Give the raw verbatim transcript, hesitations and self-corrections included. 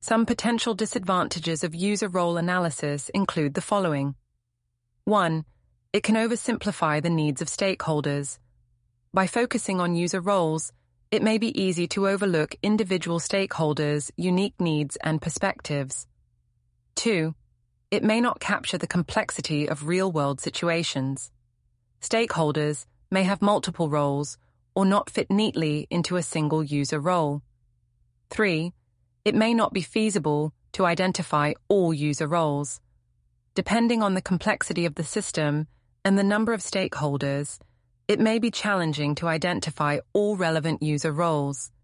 Some potential disadvantages of user role analysis include the following. one. It can oversimplify the needs of stakeholders. By focusing on user roles, it may be easy to overlook individual stakeholders' unique needs and perspectives. two. It may not capture the complexity of real-world situations. Stakeholders may have multiple roles or not fit neatly into a single user role. three. It may not be feasible to identify all user roles. Depending on the complexity of the system and the number of stakeholders, it may be challenging to identify all relevant user roles.